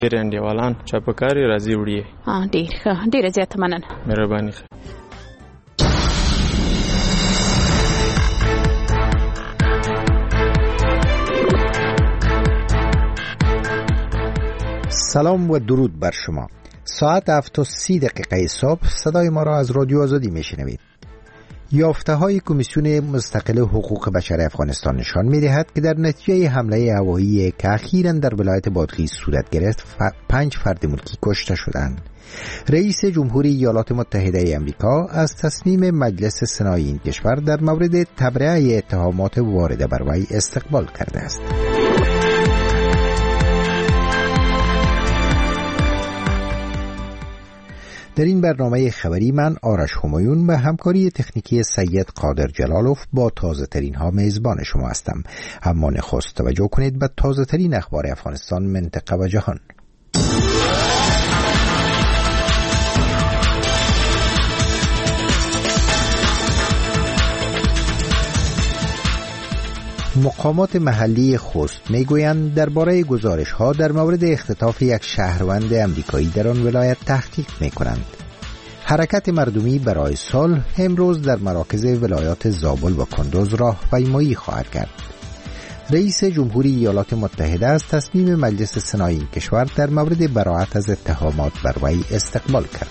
انډیوالان چاپکاری راځي وړي. ډیر زیات مننه. مهرباني. سلام و درود بر شما. ساعت 7:30 صبح صدای ما را از رادیو آزادی میشنوید. یافته های کمیسیون مستقل حقوق بشر افغانستان نشان می‌دهد که در نتیجه حمله هوایی که اخیراً در ولایت بادغیس صورت گرفت 5 فرد ملکی کشته شدند. رئیس جمهوری ایالات متحده آمریکا از تصمیم مجلس سنایی این کشور در مورد تبرئه اتهامات وارده بر وی استقبال کرده است. در این برنامه خبری من آرش همایون به همکاری تکنیکی سید قادر جلالوف با تازه ترین ها میزبان شما هستم. اما نخست توجه کنید به تازه ترین اخبار افغانستان، منطقه و جهان. مقامات محلی خوست میگویند درباره گزارش‌ها در مورد اختطاف یک شهروند آمریکایی در آن ولایت تحقیق می‌کنند. حرکت مردمی برای صلح امروز در مراکز ولایات زابل و کندوز راهپیمایی خواهد کرد. رئیس جمهوری ایالات متحده از تصمیم مجلس سنایی این کشور در مورد براءت از اتهامات بر وی استقبال کرد.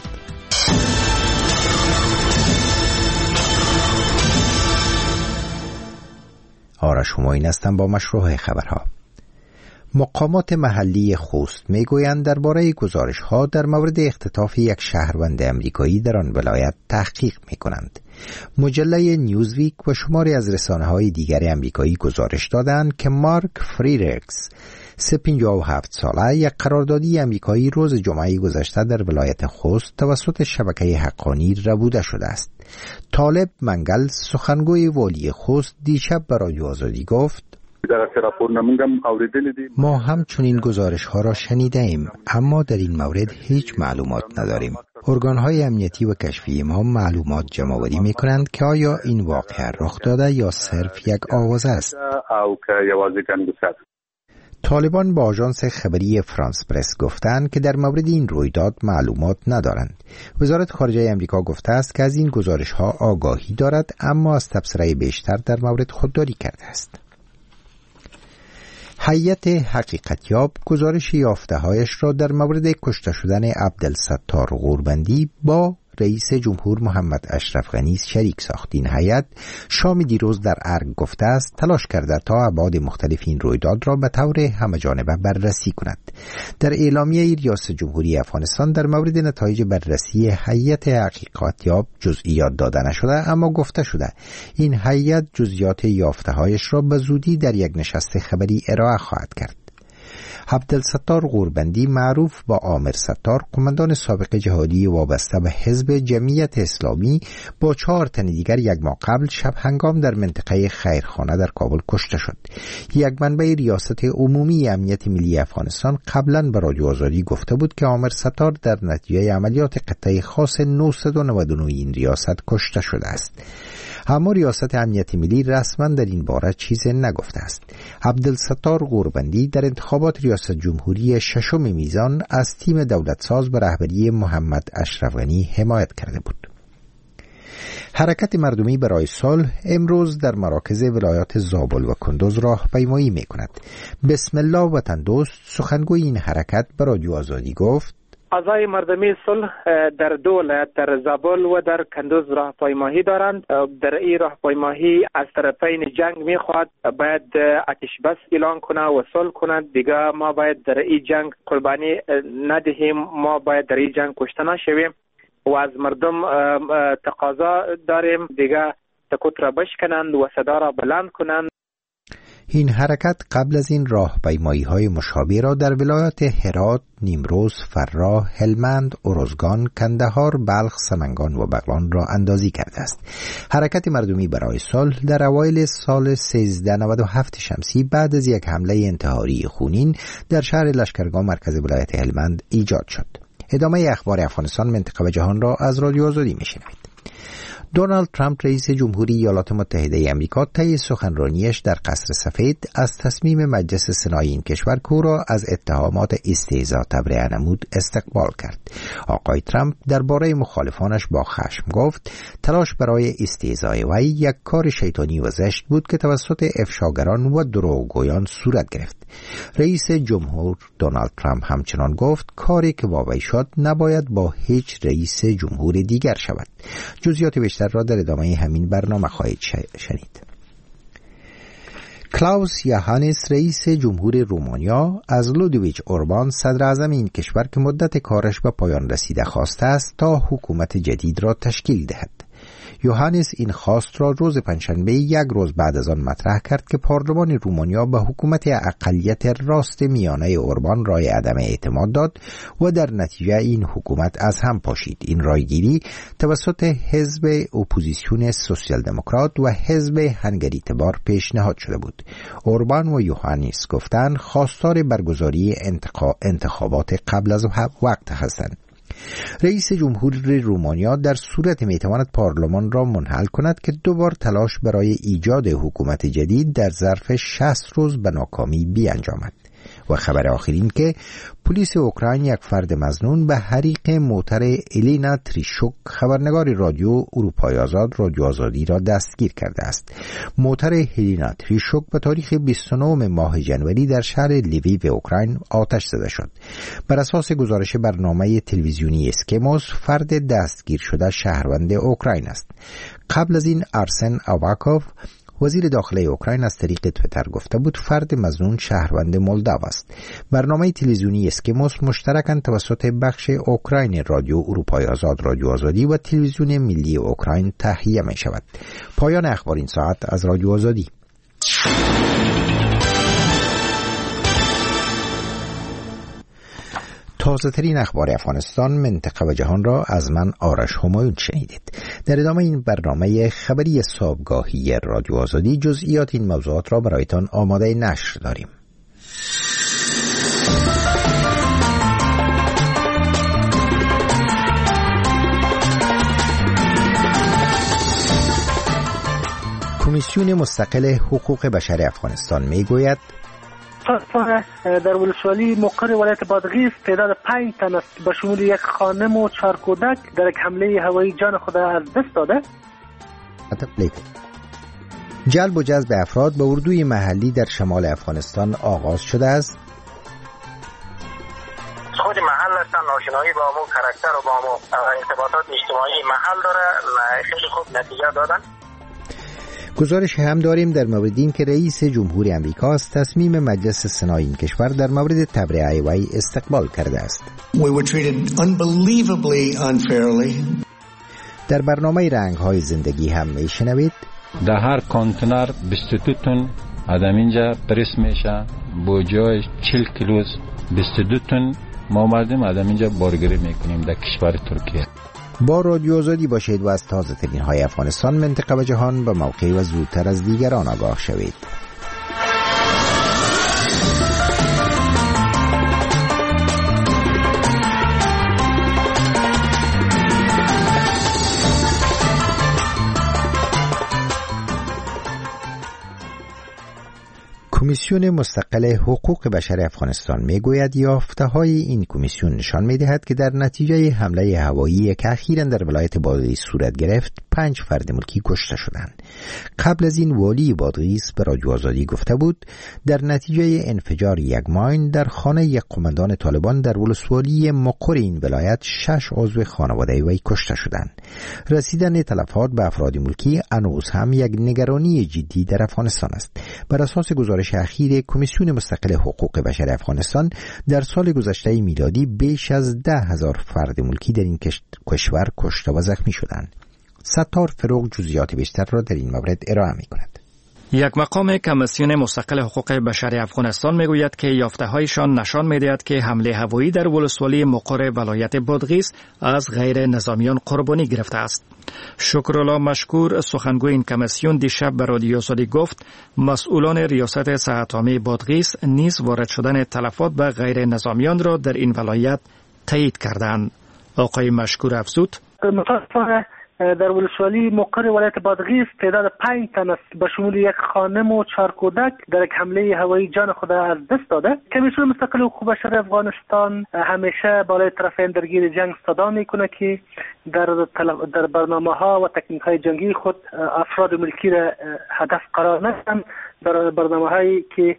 آرش همایون هستم با مشروع خبرها. مقامات محلی خوست میگویند درباره گزارش‌ها در مورد اختطاف یک شهروند آمریکایی در آن ولایت تحقیق می‌کنند. مجله نیوزویک و شماری از رسانه‌های دیگر آمریکایی گزارش دادند که مارک فریرکس 57 ساله یک قراردادی آمریکایی روز جمعه گذشته در ولایت خوست توسط شبکه حقانی ربوده شده است. طالب منگل سخنگوی والی خوست دیشب به رادیو آزادی گفت: ما هم چنین گزارش ها را شنیده ایم، اما در این مورد هیچ معلومات نداریم. ارگان‌های امنیتی و کشفی ما معلومات جمع‌آوری می‌کنند که آیا این واقعه رخ داده یا صرف یک آوازه است. طالبان با آژانس خبری فرانس پرس گفتند که در مورد این رویداد معلومات ندارند. وزارت خارجه آمریکا گفته است که از این گزارش‌ها آگاهی دارد، اما از تبصره بیشتر در مورد خودداری کرده است. هیئت حقیقتیاب گزارش یافته‌هایش را در مورد کشته شدن عبدالستار غوربندی با رئیس جمهور محمد اشرف غنی شریک ساخت. این هیئت شام دیروز در ارگ گفته است تلاش کرده تا ابعاد مختلف این رویداد را به طور همه‌جانبه بررسی کند. در اعلامیه ریاست جمهوری افغانستان در مورد نتایج بررسی هیئت حقیقتیاب جزئیات داده نشده، اما گفته شده این هیئت جزئیات یافته‌هایش را به زودی در یک نشست خبری ارائه خواهد کرد. عبدالستار غوربندی معروف با عامر ستار، قماندان سابق جهادی وابسته به حزب جمعیت اسلامی، با 4 تن دیگر یک ماه قبل شب هنگام در منطقه خیرخانه در کابل کشته شد. یک منبع ریاست عمومی امنیت ملی افغانستان قبلا به رادیو آزادی گفته بود که عامر ستار در نتیجه عملیات قطعه خاص 999 این ریاست کشته شده است. اما ریاست امنیت ملی رسما در این باره چیزی نگفته است. عبدالستار غوربندی در انتخابات ریاست جمهوری 6 میزان از تیم دولتساز به رهبری محمد اشرف غنی حمایت کرده بود. حرکت مردمی برای صلح امروز در مراکز ولایات زابل و کندوز راهپیمایی می‌کند. بسم الله وطن دوست سخنگوی این حرکت به رادیو آزادی گفت: اعضای مردمی صلح در 2 ولایت در زابل و در کندوز راهپیمایی دارند. در این راهپیمایی از طرفین جنگ میخواد باید آتش بس اعلان کنه و صلح کند. دیگه ما باید در این جنگ قربانی ندهیم، ما باید در این جنگ کشته نشویم و از مردم تقاضا داریم دیگه سکوت را بشکنند و صدا را بلند کنند. این حرکت قبل از این راهپیمایی‌های مشابه را در ولایات هرات، نیمروز، فراه، هلمند، ارزگان، کندهار، بلخ، سمنگان و بغلان را اندازی کرده است. حرکت مردمی برای صلح در اوایل سال 1397 شمسی بعد از یک حمله انتحاری خونین در شهر لشکرگاه مرکز ولایت هلمند ایجاد شد. ادامه اخبار افغانستان، منطقه و جهان را از رادیو آزادی میشنوید. دونالد ترامپ رئیس جمهوری ایالات متحده آمریکا طی سخنرانیش در قصر سفید از تصمیم مجلس سنای این کشور که او را از اتهامات استهزا تبرئه نمود استقبال کرد. آقای ترامپ درباره مخالفانش با خشم گفت تلاش برای استهزای وی یک کار شیطانی و زشت بود که توسط افشاگران و دروغگویان صورت گرفت. رئیس جمهور دونالد ترامپ همچنان گفت کاری که با وی شد نباید با هیچ رئیس جمهور دیگر شود. جزئیات بیشتر را در ادامه همین برنامه خواهید شنید. کلاوس یوهانیس رئیس جمهور رومانیا از لودویچ اوربان صدر اعظم این کشور که مدت کارش به پایان رسیده خواسته است تا حکومت جدید را تشکیل دهد. یوهانیس این خواست را روز پنجشنبه یک روز بعد از آن مطرح کرد که پارلمان رومانیا به حکومت اقلیت راست میانه اوربان رای عدم اعتماد داد و در نتیجه این حکومت از هم پاشید. این رایگیری توسط حزب اپوزیسیون سوسیال دموکرات و حزب هنگری تبار پیشنهاد شده بود. اوربان و یوهانیس گفتند خواستار برگزاری انتخابات قبل از وقت هستند. رئیس جمهور رومانیا در صورت میتواند پارلمان را منحل کند که دوبار تلاش برای ایجاد حکومت جدید در ظرف 60 روز به ناکامی بیانجامد. و خبر آخرین که پلیس اوکراین یک فرد مظنون به حریق موتر الینا تریشوک خبرنگار رادیو اروپای آزاد رادیو آزادی را دستگیر کرده است. موتر الینا تریشوک به تاریخ 29 ماه ژانویه در شهر لیویو اوکراین آتش زده شد. بر اساس گزارش برنامه تلویزیونی اسکیموس فرد دستگیر شده شهروند اوکراین است. قبل از این آرسن آواکوف وزیر داخلی اوکراین از طریق توییتر گفته بود فرد مظنون شهروند مولداو است. برنامه تلویزیونی اسکیموس مشترکاً توسط بخش اوکراین رادیو اروپای آزاد رادیو آزادی و تلویزیون ملی اوکراین تهیه می شود. پایان اخبار این ساعت از رادیو آزادی. تازه ترین اخبار افغانستان، منطقه و جهان را از من آرش همایون شنیدید. در ادامه این برنامه خبری صبحگاهی رادیو آزادی جزئیات این موضوعات را برایتان آماده نشر داریم. کمیسیون مستقل حقوق بشر افغانستان میگوید در ولسوالی مقر ولایت بادغیس تعداد 5 تن است به شمول یک خانم و 4 کودک در یک حمله هوایی جان خود از دست داده. جلب و جذب افراد به اردوی محلی در شمال افغانستان آغاز شده است. خود محل هستن، آشنایی با همون کاراکتر و با همون ارتباطات اجتماعی محل داره، خیلی خوب نتیجه دادن. گزارش هم داریم در مورد این که رئیس جمهوری آمریکا از تصمیم مجلس سنای این کشور در مورد تبرئه وی استقبال کرده است. در برنامه رنگ‌های زندگی هم میشنوید در هر کانتینر 22 تن آدم اینجا پرس میشه، با جای 40 کیلو 22 تن ما مردم آدم اینجا بارگیری میکنیم در کشور ترکیه. با رادیو آزادی باشید و از تازه ترین های افغانستان، منطقه و جهان به موقع و زودتر از دیگران آگاه شوید. کمیسیون مستقل حقوق بشر افغانستان میگوید یافته‌های این کمیسیون نشان می‌دهد که در نتیجه حمله هوایی که اخیراً در ولایت بادغیس صورت گرفت 5 فرد ملکی کشته شدند. قبل از این والی بادغیس به رادیو آزادی گفته بود در نتیجه انفجار یک ماین در خانه یک قماندان طالبان در ولسوالی مقر این ولایت 6 عضو خانواده وی کشته شدند. رسیدن تلفات به افراد ملکی هنوز هم یک نگرانی جدی در افغانستان است. بر اساس گزارش اخیر کمیسیون مستقل حقوق بشر افغانستان در سال گذشته میلادی بیش از 10,000 فرد ملکی در این کشور کشته و زخمی شدند. ستار فروغ جزئیات بیشتر را در این مورد ارائه می‌کند. یک مقام کمیسیون مستقل حقوق بشر افغانستان میگوید که یافته‌هایشان نشان می‌دهد که حمله هوایی در ولسوالی مقر ولایت بادغیس از غیر نظامیان قربانی گرفته است. شکرالله مشکور سخنگوی این کمیسیون دیشب به رادیو آزادی گفت مسئولان ریاست صحت عامه بادغیس نیز وارد شدن تلفات به غیر نظامیان را در این ولایت تایید کردند. آقای مشکور افزود متاسفانه در ولسوالی مقر ولایت بادغیس تعداد 5 تن است به شمول یک خانم و 4 کودک در یک حمله هوایی جان خود از دست داده. کمیسیون مستقل حقوق بشر افغانستان همیشه بالای طرفین درگیر جنگ صدا میکنه که در برنامه‌ها و تکنیک‌های جنگی خود افراد ملکی را هدف قرار ندهند. در برنامه‌هایی که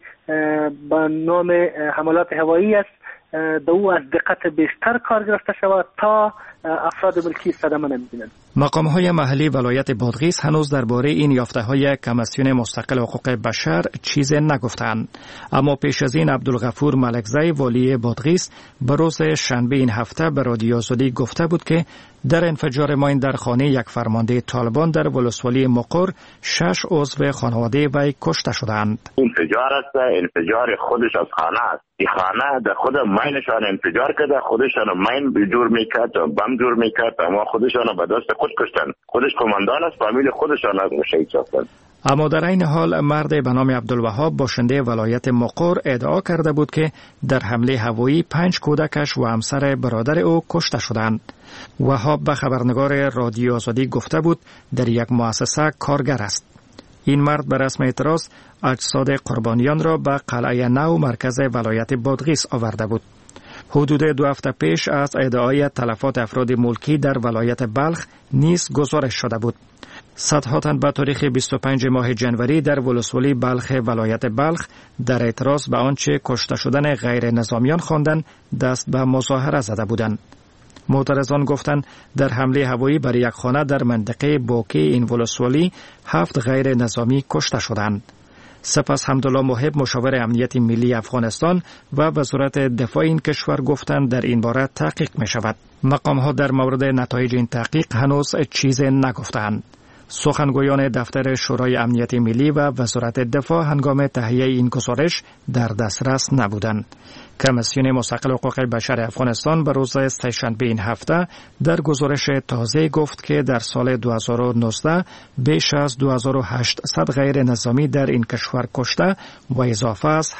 با نام حملات هوایی است به او از دقت بیشتر کار گرفته شود تا افراد ملکی صدمه نمی‌بینند. مقام‌های محلی ولایت بادغیس هنوز درباره این یافته‌های کمیسیون مستقل حقوق بشر چیزی نگفتند، اما پیش از این عبدالغفور ملکزی والی بادغیس به روز شنبه این هفته به رادیو آزادی گفته بود که در انفجار ماین در خانه یک فرمانده طالبان در ولسوالی مقر 6 عضو خانواده وی کشته شدند. انفجار است، انفجار خودش از خانه است. این خانه در خود ماینشان انفجار کرده، خودشان ماین جور میکرد و بم جور میکرد، اما خودشان به دست خود کشتن. خودش کماندان است، فامیل خودشان از شهید ساختن. اما در این حال مرد به نام عبدالوهاب باشنده ولایت مقر ادعا کرده بود که در حمله هوایی 5 کودکش و همسر برادر او کشته شدند. وهاب به خبرنگار رادیو آزادی گفته بود در یک مؤسسه کارگر است. این مرد به رسم اعتراض اجساد قربانیان را به قلعه نو مرکز ولایت بادغیس آورده بود. حدود 2 هفته پیش از ادعای تلفات افراد ملکی در ولایت بلخ نیز گزارش شده بود. صدها تن به تاریخ 25 ماه جنوری در ولسوالی بلخ ولایت بلخ در اعتراض به آنچه کشته شدن غیر نظامیان خواندند دست به مظاهره زده بودند. معترضان گفتند در حمله هوایی بر یک خانه در منطقه بوکی این ولسوالی 7 غیر نظامی کشته شدند. سپس حمدالله محب مشاور امنیت ملی افغانستان و وزارت دفاع این کشور گفتند در این باره تحقیق می شود. مقام‌ها در مورد نتایج این تحقیق هنوز چیزی نگفتند. سخنگویان دفتر شورای امنیت ملی و وزارت دفاع هنگام تهیه این گزارش در دسترس نبودند. کمیسیون مستقل حقوق بشر افغانستان به روز سه‌شنبه این هفته در گزارش تازه گفت که در سال 2019 بیش از 2800 غیر نظامی در این کشور کشته و اضافه از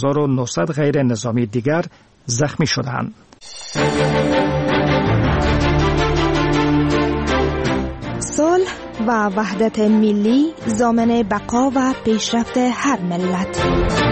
7900 غیر نظامی دیگر زخمی شدند. صلح و وحدت ملی ضامن بقا و پیشرفت هر ملت.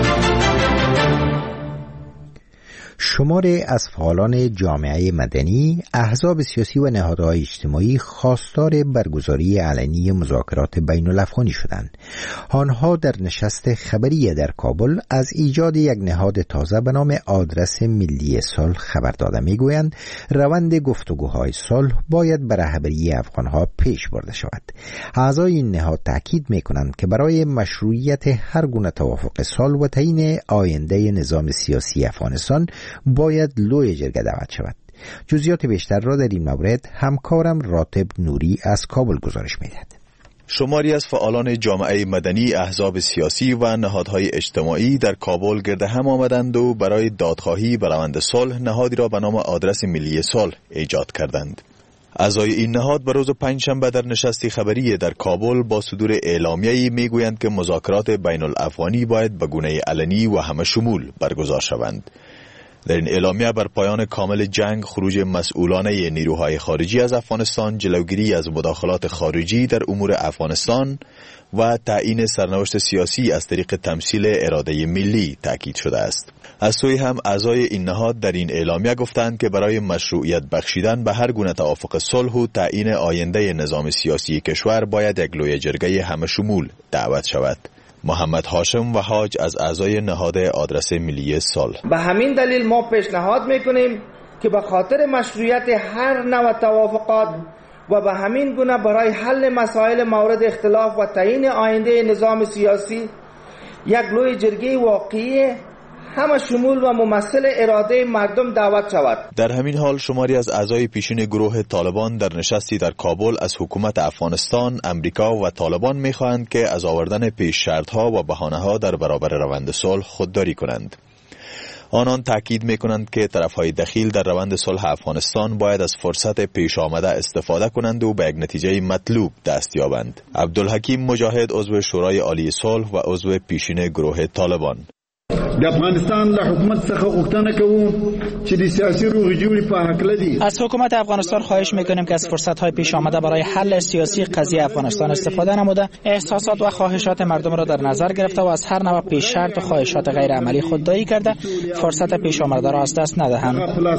شماری از فعالان جامعه مدنی، احزاب سیاسی و نهادهای اجتماعی خواستار برگزاری علنی مذاکرات بین الافغانی شدند. آنها در نشست خبری در کابل از ایجاد یک نهاد تازه به نام آدرس ملی صلح خبر داده میگویند روند گفتگوهای صلح باید به رهبری افغانها پیش برده شود. اعضای این نهاد تاکید میکنند که برای مشروعیت هر گونه توافق صلح و تعیین آینده نظام سیاسی افغانستان باید لوی جرگه دعوت شود. جزئیات بیشتر را در این مورد همکارم راتب نوری از کابل گزارش می‌دهد. شماری از فعالان جامعه مدنی، احزاب سیاسی و نهادهای اجتماعی در کابل گرد هم آمدند و برای دادخواهی به روند صلح نهادی را به نام آدرس ملی صلح ایجاد کردند. اعضای این نهاد به روز پنجشنبه در نشستی خبری در کابل با صدور اعلامیه‌ای میگویند که مذاکرات بین الافغانی باید به گونه علنی و همه شمول برگزار شوند. در این اعلامیه بر پایان کامل جنگ، خروج مسئولانه نیروهای خارجی از افغانستان، جلوگیری از مداخلات خارجی در امور افغانستان و تعیین سرنوشت سیاسی از طریق تمثیل اراده ملی تاکید شده است. از سوی هم اعضای این نهاد در این اعلامیه گفتند که برای مشروعیت بخشیدن به هر گونه توافق صلح و تعیین آینده نظام سیاسی کشور باید یک لوی جرگه همه شمول دعوت شود. محمد هاشم و حاج از اعضای نهاد آدرس ملی صلح: به همین دلیل ما پیشنهاد میکنیم که به خاطر مشروعیت هر نوع توافقات و به همین گونه برای حل مسائل مورد اختلاف و تعیین آینده نظام سیاسی یک لوی جرگه واقعی همه شمول و ممثل اراده مردم دعوت شود. در همین حال شماری از اعضای پیشین گروه طالبان در نشستی در کابل از حکومت افغانستان، امریکا و طالبان می‌خواهند که از آوردن پیش شرط‌ها و بهانه‌ها در برابر روند صلح خودداری کنند. آنان تاکید می‌کنند که طرف‌های دخیل در روند صلح افغانستان باید از فرصت پیش آمده استفاده کنند و به یک نتیجه مطلوب دست یابند. عبدالحکیم مجاهد عضو شورای عالی صلح و عضو پیشین گروه طالبان: د افغانستان له حکومت څخه غوښتنه کوو چې د سیاسي روغې جوړې په هکله دي. از حکومت افغانستان خواهش میکنیم که از فرصت‌های پیش آمده برای حل سیاسی قضیه افغانستان استفاده نموده، احساسات و خواهشات مردم را در نظر گرفته و از هر نوع پیش شرط و خواهشات غیر عملی خودداری کرده فرصت پیش آمده را از دست ندهند.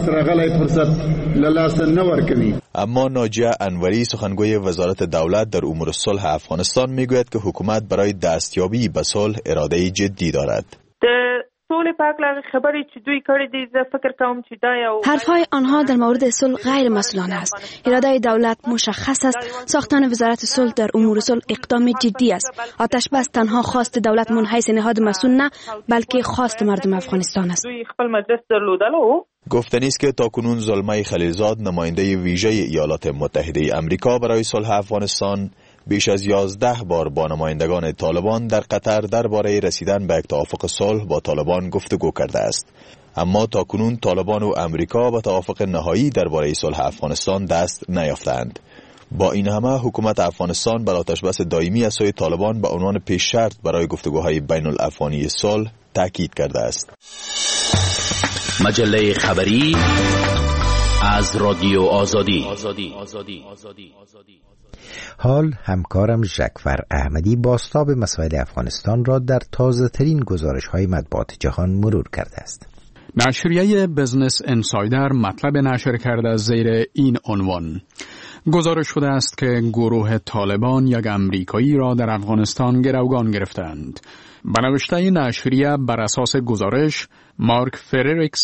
اما ناجیه انوری سخنگوی وزارت دولت در امور صلح افغانستان میگوید که حکومت برای دستیابی به صلح اراده جدی دارد. صلح په اړه خبرې چې دوی کړې دي زه فکر کوم چې دا یو حرفهای آنها در مورد صلح غیر مسئولانه است. اراده دولت مشخص است. ساختن وزارت صلح در امور صلح اقدام جدی است. آتش بس تنها خواست دولت من حیث نهاد مسئول نه بلکه خواست مردم افغانستان است. دوی خپل مجلس درلودلو. گفتنی است که تاکنون زلمه خلیلزاد نماینده ویژه ایالات متحده آمریکا برای صلح افغانستان بیش از 11 بار با نمایندگان طالبان در قطر درباره رسیدن به یک توافق صلح با طالبان گفتگو کرده است. اما تاکنون طالبان و آمریکا به توافق نهایی درباره صلح افغانستان دست نیافتند. با این همه حکومت افغانستان بر آتشبس دائمی از سوی طالبان به عنوان پیش شرط برای گفتگوهای بین الافغانی صلح تاکید کرده است. مجله خبری از رادیو آزادی. حال همکارم ژکفر احمدی بازتاب مسائل افغانستان را در تازه ترین گزارش های مطبوعات جهان مرور کرده است. نشریه بزنس انسایدر مطلب نشر کرده زیر این عنوان: گزارش شده است که گروه طالبان یک امریکایی را در افغانستان گروگان گرفتند. به نوشته نشریه بر اساس گزارش مارک فریرکس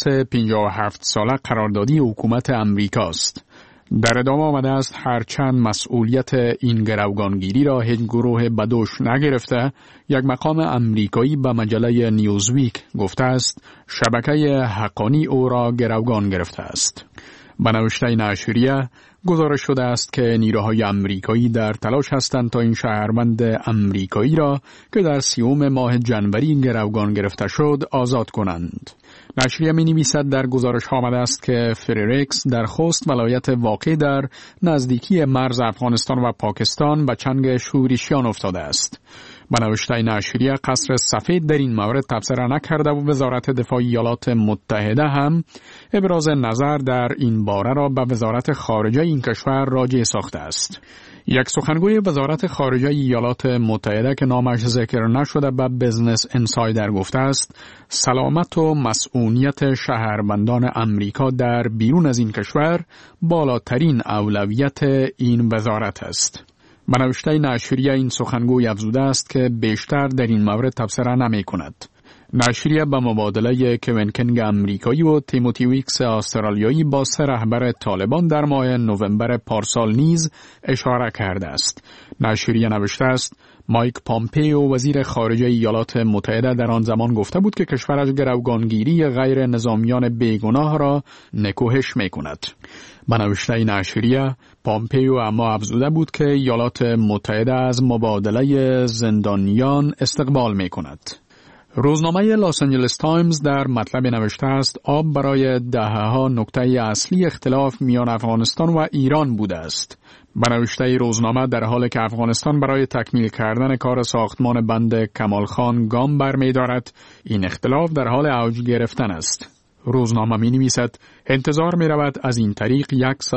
57 ساله قراردادی حکومت امریکاست. در ادامه آمده است هرچند مسئولیت این گروگانگیری را هیچ گروه به دوش نگرفته، یک مقام امریکایی به مجله نیوزویک گفته است شبکه حقانی او را گروگان گرفته است. به نوشته نشریه گزارش شده است که نیروهای امریکایی در تلاش هستند تا این شهروند امریکایی را که در 30 ماه جنوری گروگان گرفته شد آزاد کنند. نشریه می نویسد در گزارش آمده است که فریرکس در خوست ولایت واقع در نزدیکی مرز افغانستان و پاکستان به چنگ شورشیان افتاده است. به نوشته نشریه قصر سفید در این مورد تبصره نکرده و وزارت دفاع ایالات متحده هم ابراز نظر در این باره را به وزارت خارجه این کشور راجع ساخته است. یک سخنگوی وزارت خارجه ایالات متحده که نامش ذکر نشده به بزنس انسایدر گفته است سلامت و مسئولیت شهروندان امریکا در بیرون از این کشور بالاترین اولویت این وزارت است. به نوشته نشریه این سخنگوی افزوده است که بیشتر در این مورد تبصره نمی کند. نشریه به مبادله کوین کنگ امریکایی و تیموتی ویکس استرالیایی با 3 رهبر طالبان در ماه نوامبر پارسال نیز اشاره کرده است. نشریه نوشته است مایک پامپیو وزیر خارجه ایالات متحده در آن زمان گفته بود که کشورش گروگانگیری غیر نظامیان بیگناه را نکوهش می کند. به نوشته نشریه پامپیو اما افزوده بود که ایالات متحده از مبادله زندانیان استقبال می کند. روزنامه لاس آنجلس تایمز در مطلب نوشته است آب برای دهه‌ها نکته اصلی اختلاف میان افغانستان و ایران بوده است. به نوشته روزنامه در حالی که افغانستان برای تکمیل کردن کار ساختمان بند کمالخان گام برمی‌دارد، این اختلاف در حال اوج گرفتن است. روزنامه می نویسد انتظار می رود از این طریق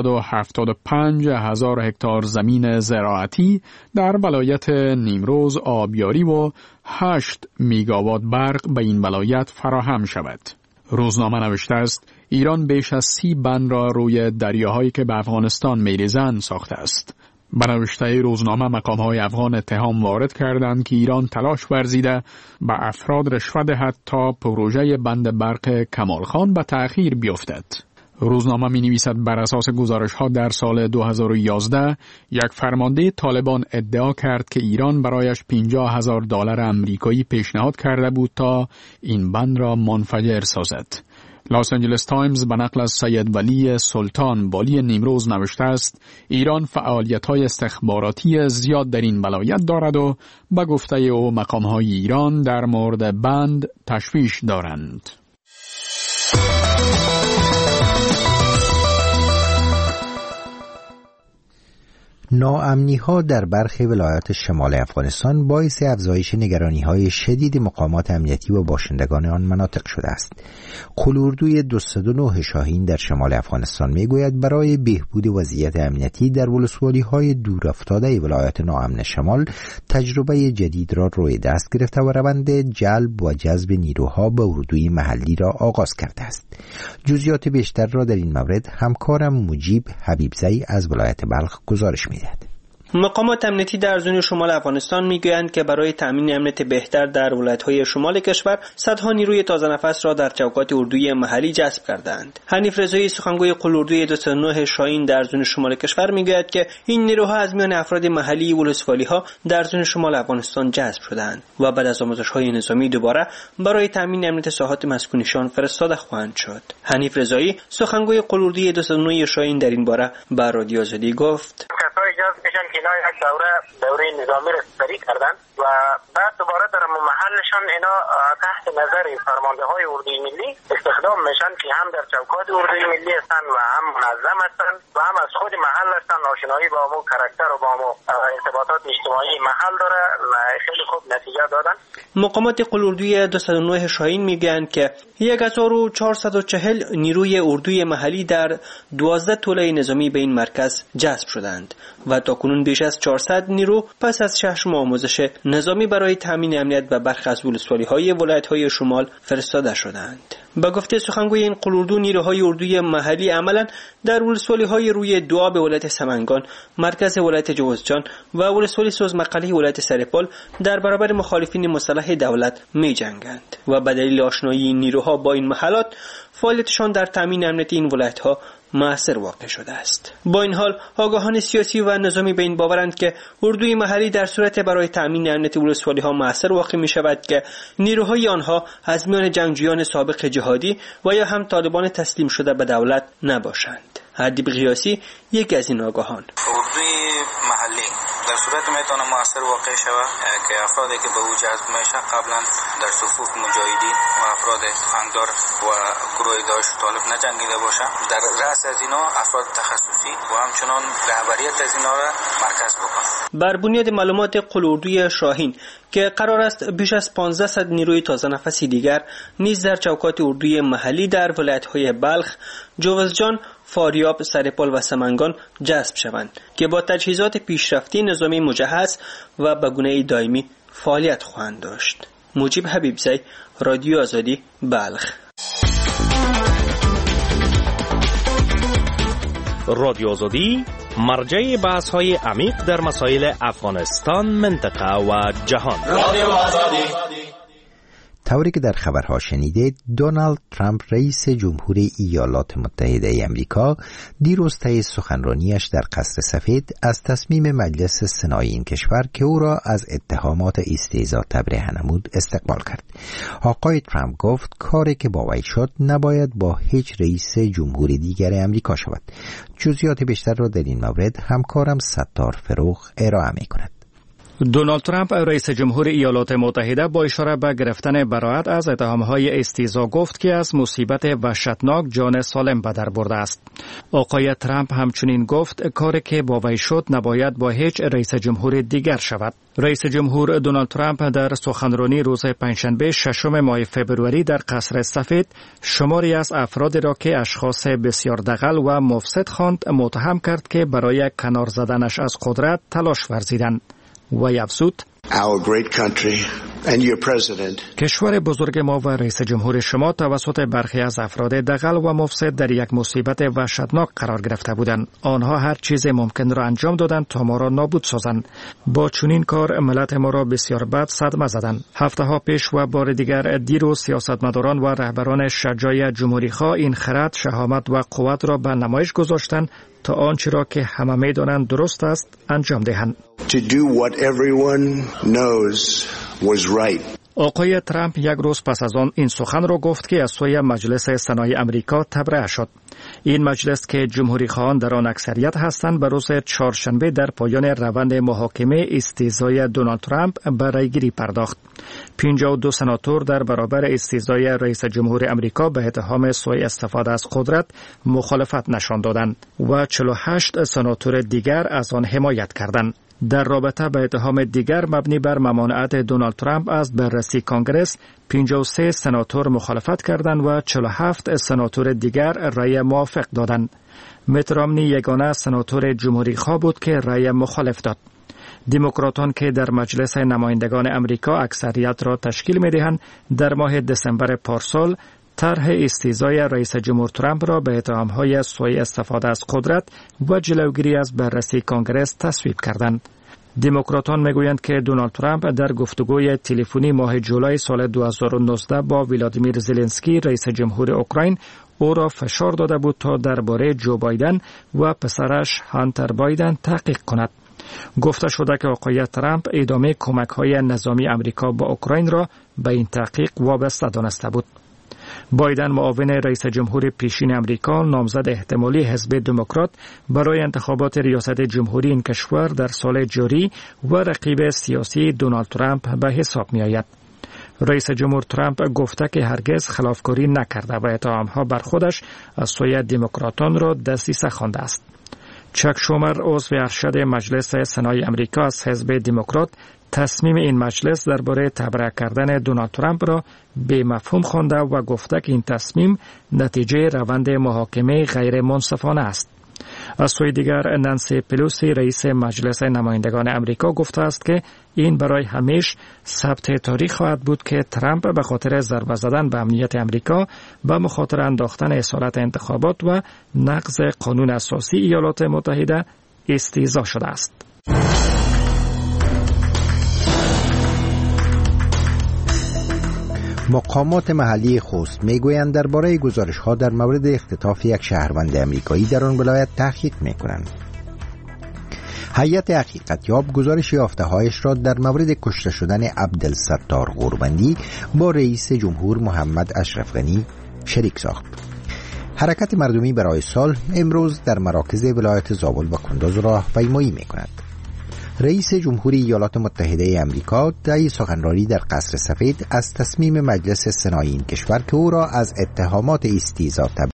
175,000 هکتار زمین زراعتی در ولایت نیمروز آبیاری و 8 میگاوات برق به این ولایت فراهم شود. روزنامه نوشته است ایران بیش از 30 بند را روی دریاهایی که به افغانستان می ریزند ساخته است. به نوشته روزنامه مقام‌های افغان اتهام وارد کردند که ایران تلاش ورزیده به افراد رشوه دهد تا پروژه بند برق کمالخان به تأخیر بیفتد. روزنامه می نویسد بر اساس گزارش‌ها در سال 2011 یک فرمانده طالبان ادعا کرد که ایران برایش $50,000 آمریکایی پیشنهاد کرده بود تا این بند را منفجر سازد. لاس آنجلس تایمز به نقل از سید ولی سلطان والی نیمروز نوشته است ایران فعالیت‌های استخباراتی زیاد در این ولایت دارد و به گفته او مقام‌های ایران در مورد بند تشویش دارند. ناامنی ها در برخی ولایات شمال افغانستان باعث افزایش نگرانی های شدید مقامات امنیتی و باشندگان آن مناطق شده است. قلوردوی 209 شاهین در شمال افغانستان میگوید برای بهبود وضعیت امنیتی در ولسوالی های دور افتاده ولایات ناامن شمال تجربه جدید را روی دست گرفته و روند جلب و جذب نیروها به اردوی محلی را آغاز کرده است. جزئیات بیشتر را در این مورد همکارم مجیب حبیبزی از ولایت بلخ گزارش می‌دهد. مقامات امنیتی در زون شمال افغانستان میگویند که برای تامین امنیت بهتر در ولایت‌های شمال کشور صدها نیروی تازه نفس را در چوکات اردوی محلی جذب کردند. حنیف رضایی سخنگوی قلوردوی 209 شاهین در زون شمال کشور میگوید که این نیروها از میان افراد محلی ولسوالی‌ها در زون شمال افغانستان جذب شدند و بعد از آموزش‌های نظامی دوباره برای تامین امنیت ساحات مسکونیشان فرستاده خواهند شد. حنیف رضایی سخنگوی قلوردوی 209 شاهین در این باره به رادیو آزادی گفت: اینا یک دوره نظامی را سپری کردن و بعد دوباره در محلشان اینا تحت نظر فرمانده های اردوی ملی استخدام میشن که هم در چوکات اردوی ملی هستن و هم منظم هستن و هم از خود محل هستن. آشنایی با مو کاراکتر و با مو ارتباطات اجتماعی محل داره، خیلی خوب نتیجه دادن. مقامات قلوردوی 209 شاهین میگن که 1440 نیروی اردوی محلی در 12 توله نظامی به این مرکز جذب شدند و تاکنون بیش از 400 نیرو پس از 6 ماه آموزش نظامی برای تامین امنیت به برخی از ولسوالی‌های ولایت‌های شمال فرستاده شدند. با گفته سخنگوی این قلوردو، نیروهای اردوی محلی عملاً در ولسوالی‌های روی دوآب ولایت سمنگان، مرکز ولایت جوزجان و ولسوالی سوزمقلی ولایت سرپل در برابر مخالفین مسلح دولت می‌جنگند و به دلیل آشنایی این نیروها با این محلات فعالیتشان در تامین امنیت این ولایت‌ها مؤثر واقع شده است. با این حال آگاهان سیاسی و نظامی به این باورند که اردوی محلی در صورت برای تامین امنیت ولسوالی‌ها مؤثر واقع می‌شود که نیروهای آنها از میان جنگجویان سابق جهادی و یا هم طالبان تسلیم شده به دولت نباشند. ادیب قیاسی یکی از این آگاهان: اردوی محلی در صورت میتونه مؤثر واقع شود که افرادی که به او جذب میشه قبلا در صفوف مجاهدین و افراد انگدار و گروه داعش طالب نجنگیده باشه، در رأس از اینا افراد تخصصی و همچنان رهبریت از اینا را مرکز بکنه. بر بنیاد معلومات قلوردوی شاهین که قرار است بیش از 1500 نیروی تازه نفسی دیگر نیز در چوکات اردوی محلی در ولایت‌های بلخ، جوزجان، فاریاب، سرپل و سمنگان جذب شوند که با تجهیزات پیشرفته نظامی مجهز و به گونه دائمی فعالیت خواهند داشت. مجیب حبیبزی، رادیو آزادی، بلخ. رادیو آزادی مرجع بحث‌های عمیق در مسائل افغانستان، منطقه و جهان. رادیو آزادی. طوری که در خبرها شنیدید، دونالد ترامپ رئیس جمهور ایالات متحده امریکا دیروز طی سخنرانیش در قصر سفید از تصمیم مجلس سنایی این کشور که او را از اتهامات استهزا تبرئه نمود استقبال کرد. آقای ترامپ گفت کاری که با وی شد نباید با هیچ رئیس جمهور دیگر امریکا شود. جزئیات بیشتر را در این مورد همکارم ستار فروخ ارائه می‌کند. دونالد ترامپ رئیس جمهور ایالات متحده با اشاره به گرفتن براءت از اتهام‌های استهزا گفت که از مصیبت وحشتناک جان سالم به در برده است. آقای ترامپ همچنین گفت کاری که با وی شد نباید با هیچ رئیس جمهور دیگر شود. رئیس جمهور دونالد ترامپ در سخنرانی روز پنجشنبه 6 ماه فوریه در قصر سفید شماری از افرادی را که اشخاص بسیار دغل و مفسد خواند متهم کرد که برای کنار زدنش از قدرت تلاش ورزیدند. و افزود: کشور بزرگ ما و رئیس جمهور شما توسط برخی از افراد دغل و مفسد در یک مصیبت وحشتناک قرار گرفته بودند. آنها هر چیز ممکن را انجام دادند تا ما را نابود سازند. با چنین کار ملت ما را بسیار بد صدمه زدند. هفته ها پیش و بار دیگر دیروز سیاستمداران و رهبران شجاع جمهوری خواه این خرد، شهامت و قوت را به نمایش گذاشتند تا آنچه را که همه می‌دانند درست است انجام دهند. آقای ترامپ یک روز پس از آن این سخن را گفت که از سوی مجلس سنای امریکا تبرئه شد. این مجلس که جمهوری خواهان در آن اکثریت هستند، به روز چهارشنبه در پایان روند محاکمه استیضای دونالد ترامپ به رأیگیری پرداخت. 52 سناتور در برابر استیضای رئیس جمهور امریکا به اتهام سوء استفاده از قدرت مخالفت نشان دادند و 48 سناتور دیگر از آن حمایت کردند. در رابطه با اتهام دیگر مبنی بر ممانعت دونالد ترامپ از بررسی کانگرس، 53 سناتور مخالفت کردند و 47 سناتور دیگر رأی موافق دادند. میت رامنی یگانه سناتور جمهوری خواه بود که رأی مخالف داد. دموکراتان که در مجلس نمایندگان امریکا اکثریت را تشکیل می‌دهند، در ماه دسامبر پارسال طرح استیضای رئیس جمهور ترامپ را به اتهام‌های سوء استفاده از قدرت و جلوگیری از بررسی کانگرس تصویب کردند. دموکراتان میگویند که دونالد ترامپ در گفتگوی تلفنی ماه جولای سال 2019 با ولادیمیر زلنسکی رئیس جمهور اوکراین او را فشار داده بود تا درباره جو بایدن و پسرش هانتر بایدن تحقیق کند. گفته شده که آقای ترامپ ادامه کمک‌های نظامی امریکا با اوکراین را به این تحقیق وابسته دانسته بود. بایدن معاون رئیس جمهور پیشین امریکا، نامزد احتمالی حزب دموکرات برای انتخابات ریاست جمهوری این کشور در سال جاری و رقیب سیاسی دونالد ترامپ به حساب می آید. رئیس جمهور ترامپ گفته که هرگز خلافکاری نکرده و اتهام‌ها بر خودش از سوی دموکراتان را دسیسه خوانده است. چک شومر، عضو ارشد مجلس سنای امریکا از حزب دموکرات، تصمیم این مجلس درباره تبرئه کردن دونالد ترامپ را به مفهوم خوانده و گفته که این تصمیم نتیجه روند محاکمه غیر منصفانه است. از سوی دیگر نانسی پلوسی رئیس مجلس نمایندگان امریکا گفته است که این برای همیشه ثبت تاریخ خواهد بود که ترامپ به خاطر ضربه زدن به امنیت امریکا به مخاطره انداختن اصالت انتخابات و نقض قانون اساسی ایالات متحده استیضا شده است. مقامات محلی خوست میگویند درباره گزارش‌ها در مورد اختطاف یک شهروند امریکایی در آن ولایت تحقیق می‌کنند. هیئت حقیقتیاب گزارش یافته‌هایش را در مورد کشته شدن عبدالستار غوربندی با رئیس جمهور محمد اشرف غنی شریک ساخت. حرکت مردمی برای صلح امروز در مراکز ولایت زابل و کندوز راهپیمایی می‌کند. رئیس جمهوری ایالات متحده امریکا در سخنرانی در قصر سفید از تصمیم مجلس سنایی این کشور که او را از اتهامات استیضا